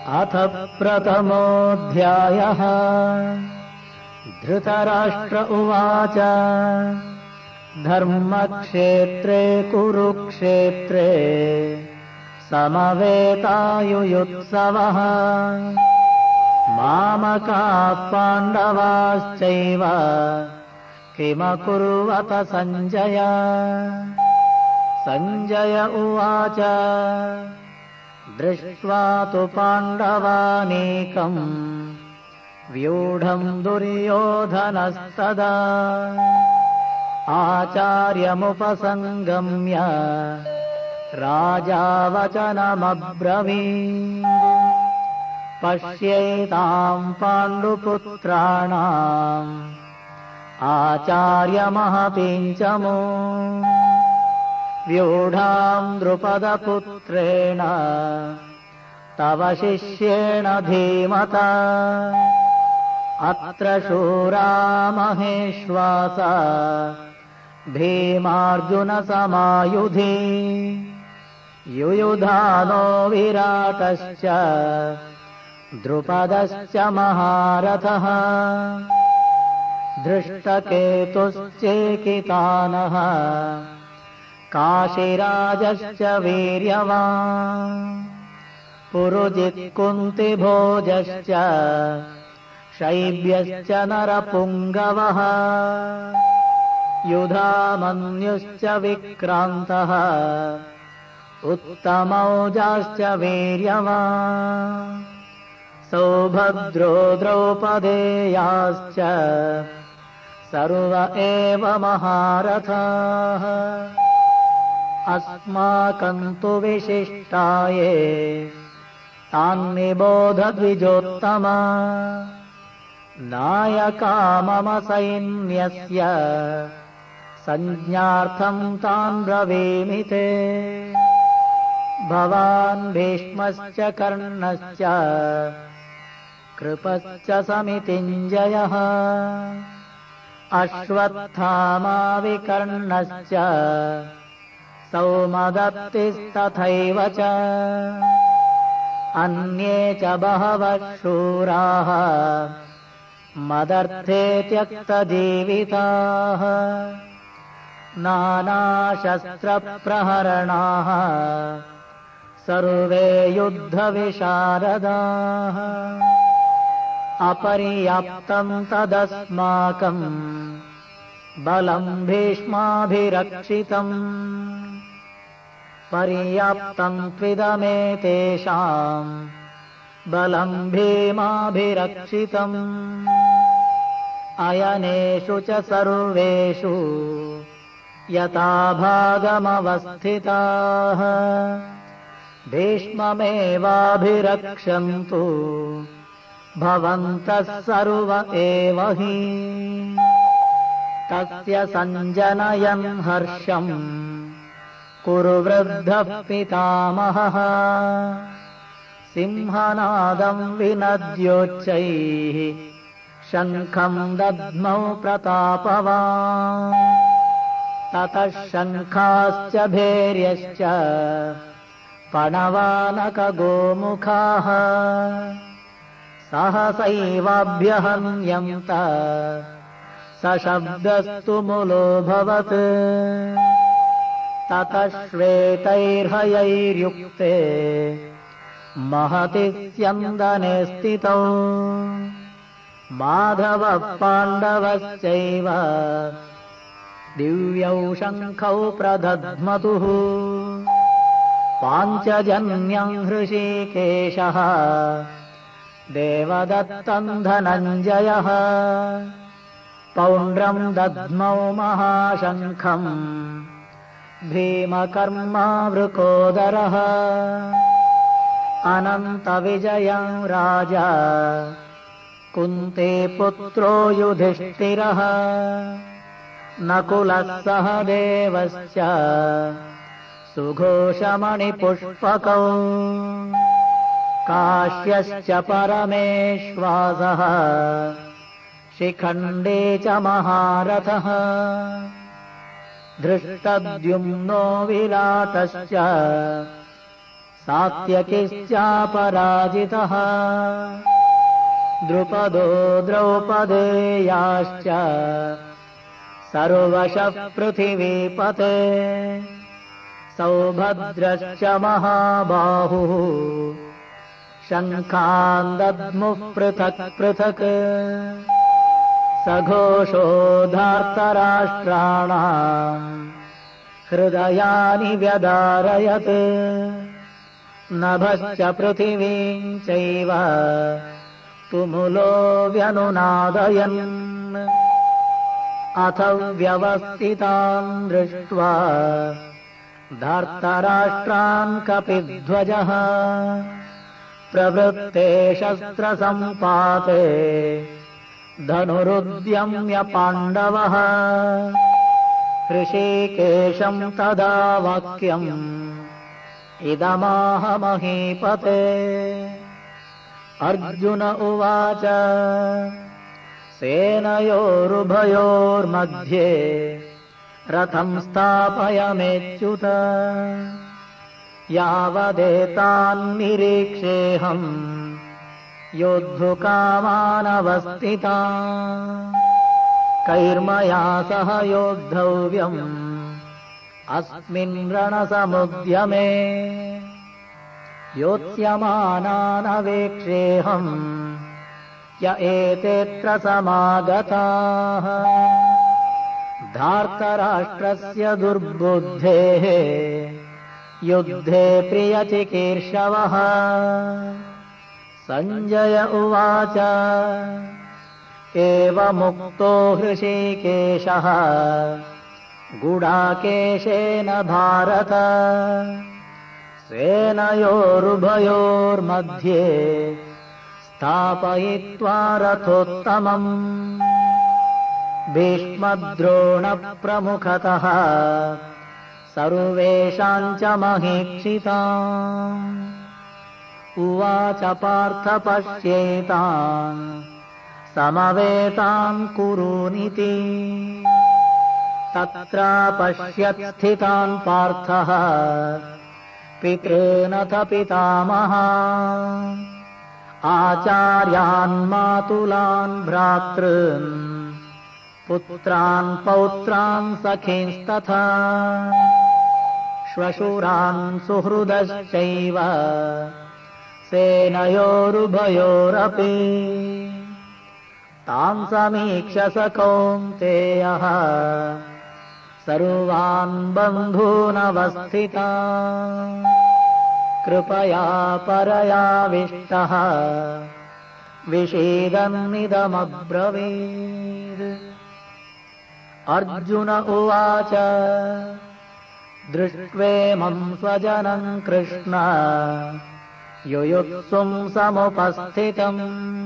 अथ प्रथमोऽध्यायः। धृतराष्ट्र उवाच धर्मक्षेत्रे कुरुक्षेत्रे समवेतायुयुत्सवः मामकाः पाण्डवाश्चैव किमकुर्वत सञ्जय। सञ्जय उवाच दृष्ट्वा तु पाण्डवानीकम् व्यूढम् दुर्योधनस्तदा आचार्यमुपसङ्गम्य राजा वचनमब्रवीत्। पश्येताम् पाण्डुपुत्राणाम् आचार्यमहपिञ्चमो व्यूढाम् द्रुपदपुत्रेण तव शिष्येण धीमता। अत्र शूरा महेश्वासा भीमार्जुनसमायुधि युयुधानो विराटश्च द्रुपदश्च महारथः धृष्टकेतुश्चेकितानः काशीराजश्च वीर्यवान् पुरुजित्कुन्तिभोजश्च शैब्यश्च नरपुङ्गवः युधामन्युश्च विक्रान्तः उत्तमौजाश्च वीर्यवान् सौभद्रो द्रौपदेयाश्च सर्व एव महारथाः। अस्माकम् तु विशिष्टाये तान्निबोध द्विजोत्तमा। नायका मम सैन्यस्य संज्ञार्थम् तान् ब्रवीमि ते। भवान् भीष्मश्च कर्णश्च कृपश्च समितिञ्जयः अश्वत्थामा विकर्णश्च सौमदत्तिस्तथैव च अन्ये च बहवः शूराः मदर्थे त्यक्तजीविताः नानाशस्त्रप्रहरणाः सर्वे युद्धविशारदाः। अपर्याप्तम् तदस्माकम् बलम् भीष्माभिरक्षितम् पर्याप्तम् त्विदमेतेषाम् बलम् भीमाभिरक्षितम्। अयनेषु च सर्वेषु यथाभागमवस्थिताः भीष्ममेवाभिरक्षन्तु भवन्तः सर्व एव हि। तस्य सञ्जनयन् हर्षम् कुरु वृद्धः पितामहः सिंहनादम् विनद्योच्चैः शङ्खम् दद्मौ प्रतापवान्। ततः शङ्खाश्च भैर्यश्च पणवानकगोमुखाः सहसैवाभ्यहन्यन्त सशब्दस्तु मुलोऽभवत्। ततः श्वेतैर्हयैर्युक्ते महति स्यन्दने स्थितौ माधवः पाण्डवश्चैव दिव्यौ शङ्खौ प्रदध्मतुः। पाञ्चजन्यम् हृषीकेशः देवदत्तम् धनञ्जयः पौण्ड्रम् दद्मौ महाशङ्खम् भीमकर्मा वृकोदरः। अनन्तविजयम् राजा कुन्तीपुत्रो युधिष्ठिरः नकुलः सह देवश्च सुघोषमणिपुष्पकौ काश्यश्च परमेश्वासः शिखण्डी च महारथः धृष्टद्युम्नो विराटश्च सात्यकिश्चापराजितः द्रुपदो द्रौपदेयाश्च सर्वशः पृथिवीपते सौभद्रश्च महाबाहुः शङ्खान् दद्मुः पृथक् पृथक् सघोषो धार्तराष्ट्राणाम् हृदयानि व्यदारयत् नभश्च पृथिवीम् चैव तुमुलो व्यनुनादयन् अथ व्यवस्थितान् दृष्ट्वा धार्तराष्ट्रान् कपिध्वजः प्रवृत्ते शस्त्रसम्पाते धनुरुद्यम्य पाण्डवः ऋषिकेशम् तदा वाक्यम् इदमाह महीपते अर्जुन उवाच सेनयोरुभयोर्मध्ये रथम् स्थापयमेच्युत यावदेतान्निरीक्षेऽहम् योद्धुकामानवस्थितान् कैर्मया सह योद्धव्यम् अस्मिन् रणसमुद्यमे योत्स्यमानानवेक्षेऽहम् य एतेऽत्र समागताः धार्तराष्ट्रस्य दुर्बुद्धेः युद्धे प्रियचिकीर्षवः सञ्जय उवाच एवमुक्तो हृषीकेशः गुडाकेशेन भारत सेनयोरुभयोर्मध्ये स्थापयित्वा रथोत्तमम् भीष्मद्रोणप्रमुखतः सर्वेषाम् च महीक्षिताम् उवाच पार्थ पश्येतान् समवेतान् कुरूनिति तत्र पश्यत् स्थितान् पार्थः पितॄनथ पितामहान् आचार्यान् मातुलान् भ्रातॄन् पुत्रान् पौत्रान् सखींस्तथा श्वशुरान् सुहृदश्चैव सेनयोरुभयोरपि तान् समीक्ष स कौन्तेयः सर्वान् बन्धूनवस्थितान् कृपया परयाविष्टः विषीदन्निदमब्रवीत् अर्जुन उवाच दृष्ट्वेमं स्वजनं कृष्ण युयुत्सुं समुपस्थितम्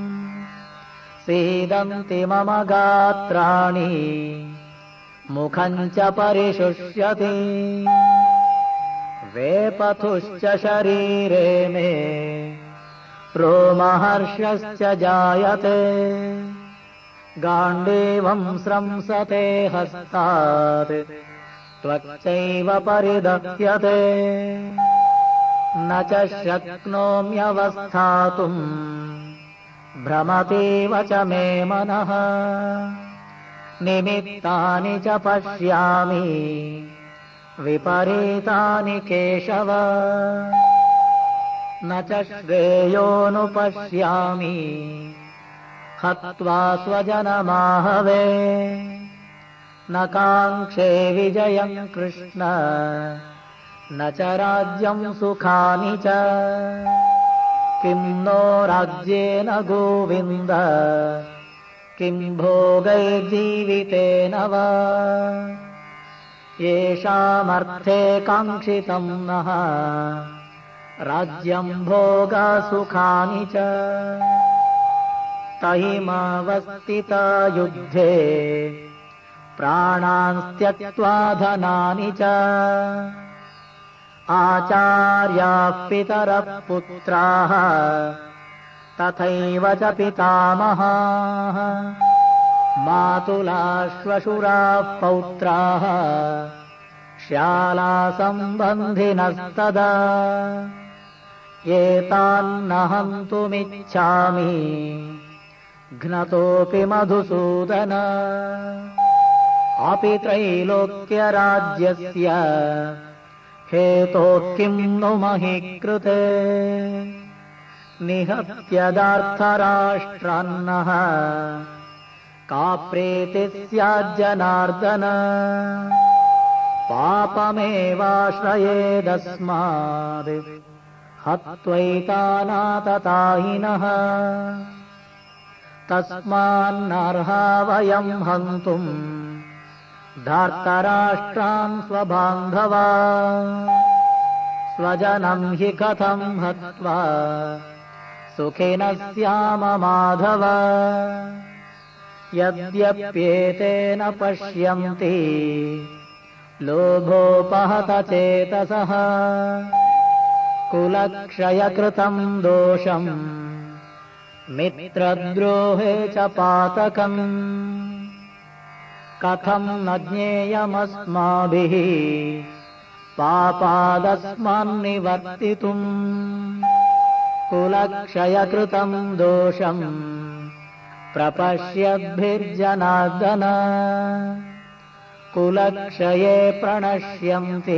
सीदन्ति मम गात्राणि मुखं च परिशुष्यति वेपथुश्च शरीरे मे रोमहर्षश्च जायते गाण्डीवं स्रंसते हस्तात् त्वच्चैव परिदह्यते न च शक्नोम्यवस्थातुम् भ्रमतीव च मे मनः निमित्तानि च पश्यामि विपरीतानि केशव न च श्रेयोनुपश्यामि हत्वा स्वजनमाहवे न काङ्क्षे विजयम् कृष्ण न च राज्यम् सुखानि च किं नो राज्येन गोविन्द किं भोगैर्जीवितेन वा येषामर्थे काङ्क्षितं नः राज्यं भोगसुखानि च तैमावस्थिता युद्धे प्राणान् त्यक्त्वा धनानि च आचार्याः पितरः पुत्राः तथैव च पितामहाः मातुलाश्वशुराः पौत्राः श्यालासम्बन्धिनस्तदा एतान्न हन्तुमिच्छामि घ्नतोऽपि मधुसूदन अपि त्रैलोक्यराज्यस्य हेतोः किं नु महि कृते निहत्यदार्थराष्ट्रान्नः का प्रीतिः स्याज्जनार्दन पापमेवाश्रयेदस्माद् हत्वैतानाततायिनः तस्मान्नर्हा वयं हन्तुम् धार्तराष्ट्रान् स्वबान्धवा स्वजनं हि कथं हत्वा सुखिनः स्याम माधव यद्यप्येतेन पश्यन्ति लोभोपहतचेतसः कुलक्षयकृतं दोषम् मित्रद्रोहे च पातकम् कथं न ज्ञेयमस्माभिः पापादस्मान्निवर्तितुम् कुलक्षयकृतं दोषम् प्रपश्यद्भिर्जनार्दन कुलक्षये प्रणश्यन्ति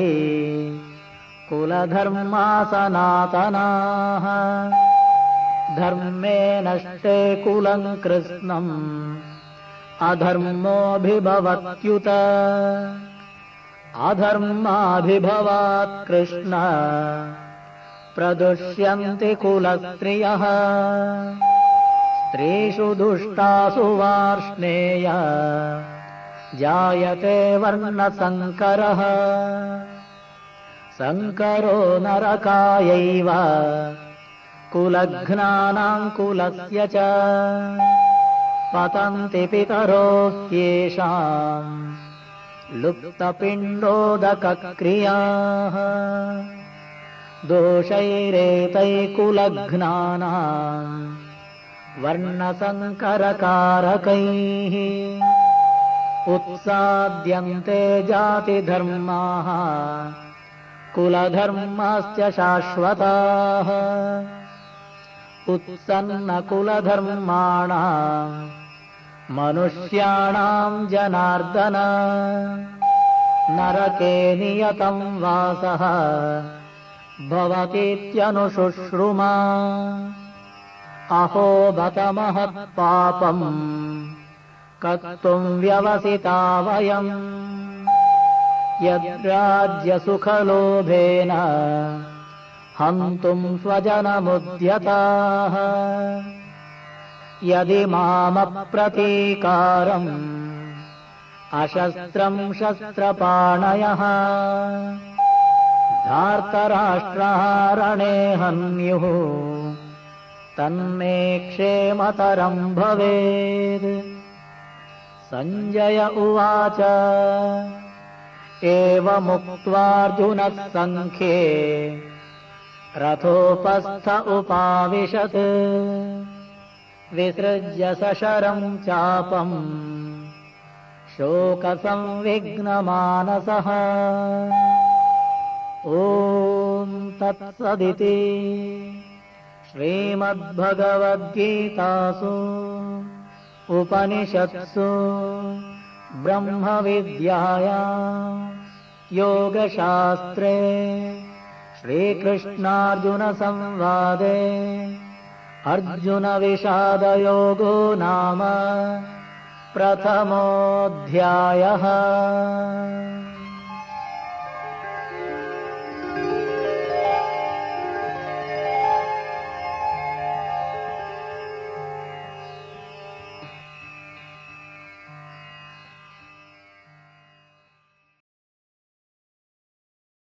कुलधर्मा सनातनाः धर्मे नष्टे कुलं कृत्स्नम् अधर्मोऽभिभवत्युत अधर्माभिभवात् कृष्ण प्रदुष्यन्ति कुलस्त्रियः स्त्रीषु दुष्टासु वार्ष्णेय जायते वर्णसङ्करः सङ्करो नरकायैव कुलघ्नानां कुलस्य च पतन्ति पितरो ह्येषाम् लुप्तपिण्डोदकक्रियाः दोषैरेतैकुलघ्नानाम् वर्णसङ्करकारकैः उत्साद्यन्ते जातिधर्माः कुलधर्माश्च शाश्वताः उत्सन्नकुलधर्माणाम् मनुष्याणाम् जनार्दन नरके नियतं वासः भवतीत्यनुशुश्रुमा अहो बत महत्पापम् कर्तुम् व्यवसिता वयम् यद्राज्यसुखलोभेन हन्तुम् स्वजनमुद्यताः यदि मामप्रतीकारम् अशस्त्रम् शस्त्रपाणयः धार्तराष्ट्ररणे हन्युः तन्मे क्षेमतरम् भवेत् सञ्जय उवाच एवमुक्त्वार्जुनः सङ्ख्ये रथोपस्थ उपाविशत् विसृज्य सशरम् चापम् शोकसंविघ्नमानसः ॐ तत्सदिति श्रीमद्भगवद्गीतासु उपनिषत्सु ब्रह्मविद्यायां योगशास्त्रे श्रीकृष्णार्जुनसंवादे अर्जुनविषादयोगो नाम प्रथमोऽध्यायः।